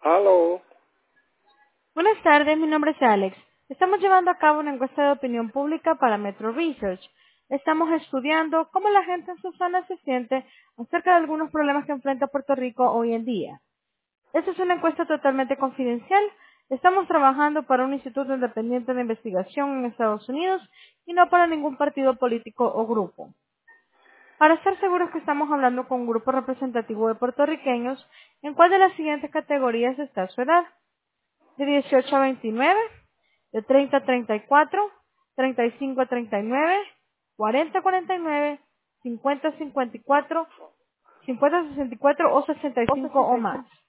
Aló. Buenas tardes, mi nombre es Alex. Estamos llevando a cabo una encuesta de opinión pública para Metro Research. Estamos estudiando cómo la gente en su zona se siente acerca de algunos problemas que enfrenta Puerto Rico hoy en día. Esta es una encuesta totalmente confidencial. Estamos trabajando para un instituto independiente de investigación en Estados Unidos y no para ningún partido político o grupo. Para estar seguros que estamos hablando con un grupo representativo de puertorriqueños, ¿en cuál de las siguientes categorías está su edad? De 18 a 29, de 30 a 34, 35 a 39, 40 a 49, 50 a 54, 50 a 64 o 65 o más.